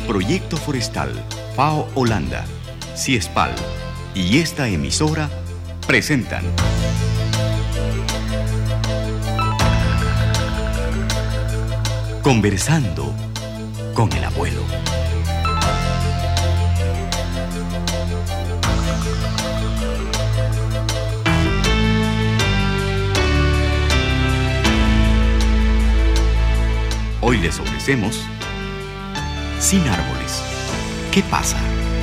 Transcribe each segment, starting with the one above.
Proyecto Forestal, FAO Holanda, CIESPAL y esta emisora presentan Conversando con el abuelo. Hoy les ofrecemos Sin árboles, ¿qué pasa?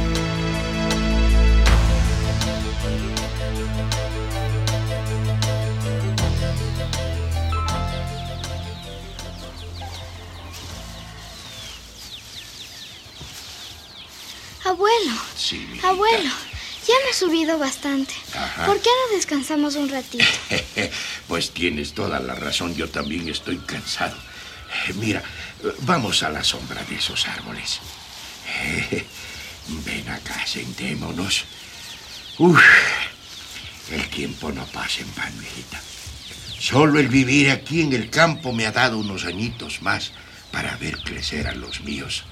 Abuelo, Sí, mijita. abuelo, ya me he subido bastante. Ajá. ¿Por qué no descansamos un ratito? Pues tienes toda la razón, yo también estoy cansado. Mira, vamos a la sombra de esos árboles. Ven acá, sentémonos. Uf, el tiempo no pasa en vano, hijita. Solo el vivir aquí en el campo me ha dado unos añitos más para ver crecer a los míos.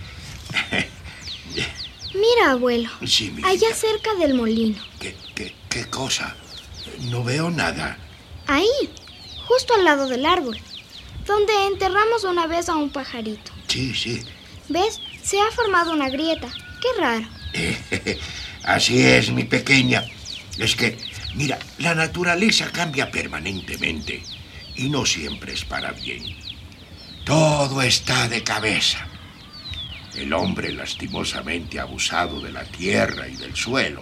Mira, abuelo, Sí, mijita. allá cerca del molino. ¿Qué cosa? No veo nada. Ahí, justo al lado del árbol, donde enterramos una vez a un pajarito. Sí. ¿Ves? Se ha formado una grieta. Qué raro. Así es, mi pequeña. Es que, mira, la naturaleza cambia permanentemente y no siempre es para bien. Todo está de cabeza. El hombre lastimosamente ha abusado de la tierra y del suelo.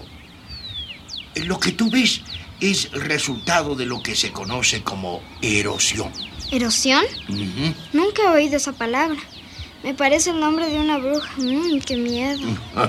Lo que tú ves es resultado de lo que se conoce como erosión. ¿Erosión? Ujú. Nunca he oído esa palabra. Me parece el nombre de una bruja. ¡Qué miedo!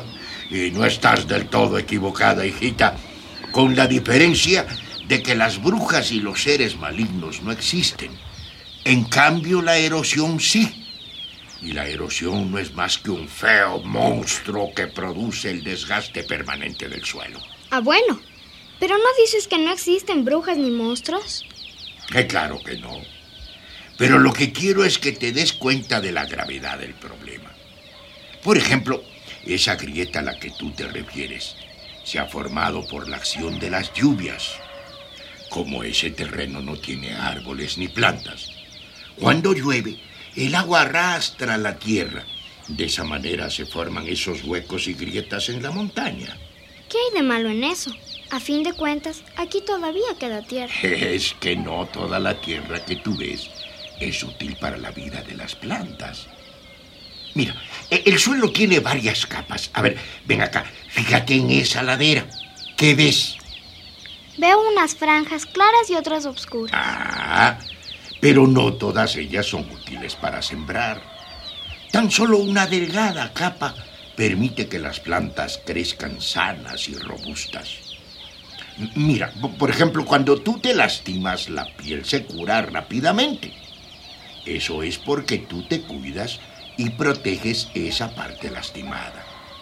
Y no estás del todo equivocada, hijita, con la diferencia de que las brujas y los seres malignos no existen. En cambio, la erosión sí. Y la erosión no es más que un feo monstruo que produce el desgaste permanente del suelo. Abuelo, ¿pero no dices que no existen brujas ni monstruos? Claro que no. Pero lo que quiero es que te des cuenta de la gravedad del problema. Por ejemplo, esa grieta a la que tú te refieres se ha formado por la acción de las lluvias. Como ese terreno no tiene árboles ni plantas, cuando llueve, el agua arrastra la tierra. De esa manera se forman esos huecos y grietas en la montaña. ¿Qué hay de malo en eso? A fin de cuentas, aquí todavía queda tierra. Es que no toda la tierra que tú ves es útil para la vida de las plantas. Mira, el suelo tiene varias capas. A ver, ven acá, fíjate en esa ladera. ¿Qué ves? Veo unas franjas claras y otras oscuras. Ah, pero no todas ellas son útiles para sembrar. Tan solo una delgada capa permite que las plantas crezcan sanas y robustas. Mira, por ejemplo, cuando tú te lastimas, la piel se cura rápidamente. Eso es porque tú te cuidas y proteges esa parte lastimada.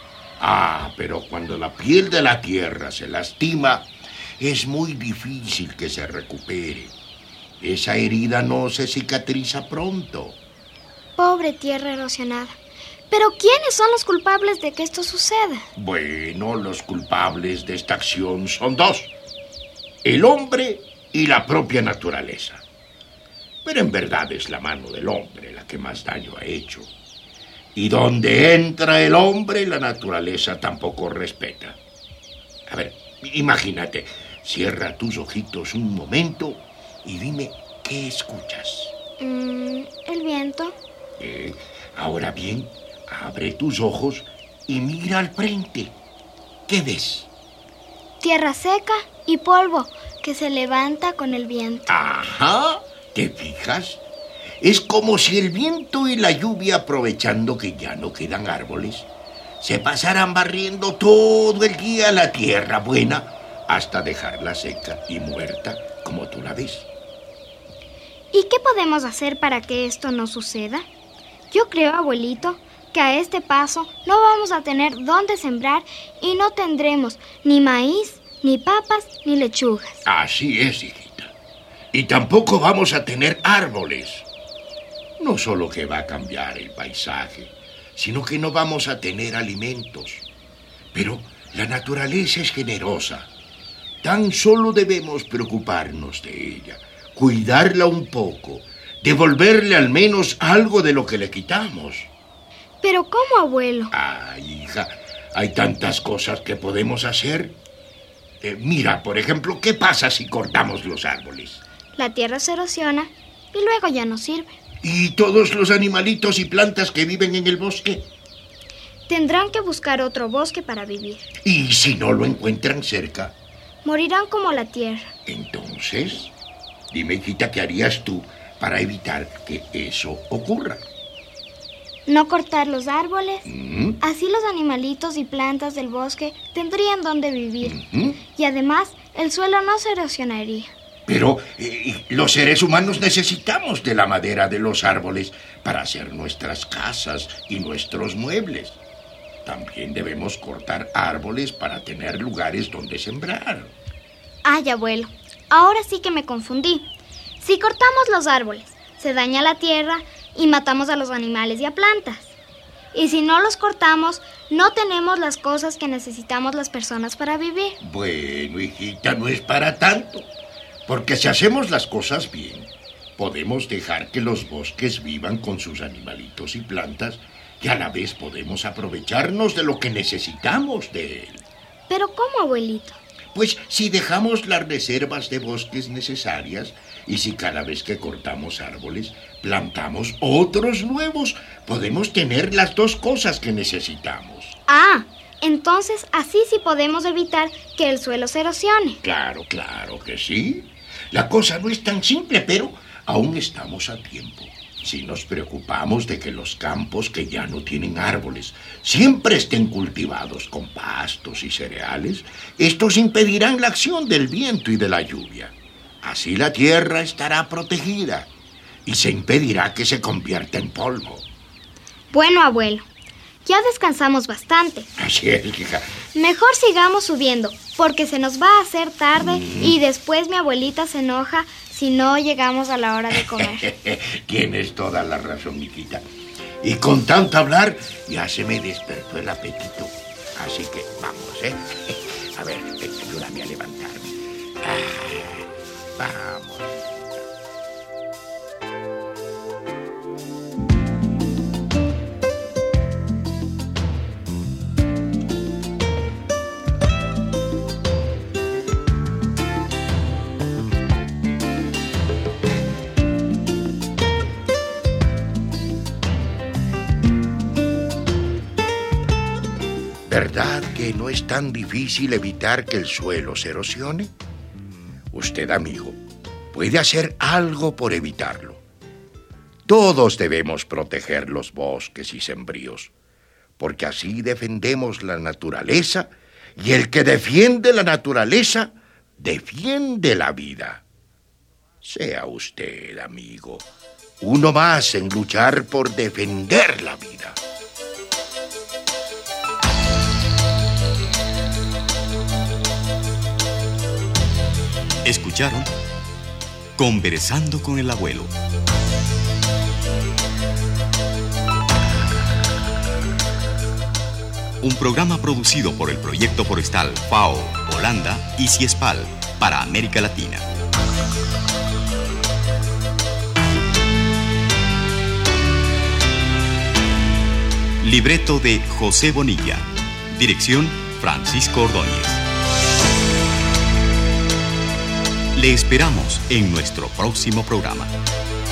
Ah, pero cuando la piel de la tierra se lastima, es muy difícil que se recupere. Esa herida no se cicatriza pronto. Pobre tierra erosionada. ¿Pero quiénes son los culpables de que esto suceda? Bueno, los culpables de esta acción son dos: el hombre y la propia naturaleza. Pero en verdad es la mano del hombre la que más daño ha hecho. Y donde entra el hombre, la naturaleza tampoco respeta. A ver, imagínate, cierra tus ojitos un momento y dime qué escuchas. El viento. Ahora bien, abre tus ojos y mira al frente. ¿Qué ves? Tierra seca y polvo que se levanta con el viento. Ajá, ¿te fijas? Es como si el viento y la lluvia, aprovechando que ya no quedan árboles, se pasaran barriendo todo el día la tierra buena hasta dejarla seca y muerta como tú la ves. ¿Y qué podemos hacer para que esto no suceda? Yo creo, abuelito, que a este paso no vamos a tener dónde sembrar y no tendremos ni maíz, ni papas, ni lechugas. Así es, hijita. Y tampoco vamos a tener árboles. No solo que va a cambiar el paisaje, sino que no vamos a tener alimentos. Pero la naturaleza es generosa. Tan solo debemos preocuparnos de ella, cuidarla un poco, devolverle al menos algo de lo que le quitamos. ¿Pero cómo, abuelo? Ay, hija, hay tantas cosas que podemos hacer. Mira, por ejemplo, ¿qué pasa si cortamos los árboles? La tierra se erosiona y luego ya no sirve. ¿Y todos los animalitos y plantas que viven en el bosque? Tendrán que buscar otro bosque para vivir. ¿Y si no lo encuentran cerca? Morirán como la tierra. Entonces, dime, hijita, ¿qué harías tú para evitar que eso ocurra? No cortar los árboles. ¿Mm? Así los animalitos y plantas del bosque tendrían donde vivir. ¿Mm? Y además, el suelo no se erosionaría. Pero los seres humanos necesitamos de la madera de los árboles para hacer nuestras casas y nuestros muebles. También debemos cortar árboles para tener lugares donde sembrar. Ay, abuelo, ahora sí que me confundí. Si cortamos los árboles, se daña la tierra y matamos a los animales y a plantas. Y si no los cortamos, no tenemos las cosas que necesitamos las personas para vivir. Bueno, hijita, no es para tanto. Porque si hacemos las cosas bien, podemos dejar que los bosques vivan con sus animalitos y plantas y a la vez podemos aprovecharnos de lo que necesitamos de él. ¿Pero cómo, abuelito? Pues si dejamos las reservas de bosques necesarias y si cada vez que cortamos árboles plantamos otros nuevos, podemos tener las dos cosas que necesitamos. Ah, entonces así sí podemos evitar que el suelo se erosione. Claro que sí. La cosa no es tan simple, pero aún estamos a tiempo. Si nos preocupamos de que los campos que ya no tienen árboles siempre estén cultivados con pastos y cereales, estos impedirán la acción del viento y de la lluvia. Así la tierra estará protegida y se impedirá que se convierta en polvo. Bueno, abuelo, ya descansamos bastante. Así es, hija. Mejor sigamos subiendo, porque se nos va a hacer tarde y después mi abuelita se enoja si no llegamos a la hora de comer. Tienes toda la razón, hijita. Y con tanto hablar, ya se me despertó el apetito. Así que vamos, ¿eh? A ver, ayúdame a levantarme. Vamos. ¿Verdad que no es tan difícil evitar que el suelo se erosione? Usted, amigo, puede hacer algo por evitarlo. Todos debemos proteger los bosques y sembríos, porque así defendemos la naturaleza, y el que defiende la naturaleza, defiende la vida. Sea usted, amigo, uno más en luchar por defender la vida. Escucharon Conversando con el Abuelo. Un programa producido por el Proyecto Forestal FAO, Holanda y CIESPAL para América Latina. Libreto de José Bonilla. Dirección Francisco Ordóñez. Le esperamos en nuestro próximo programa.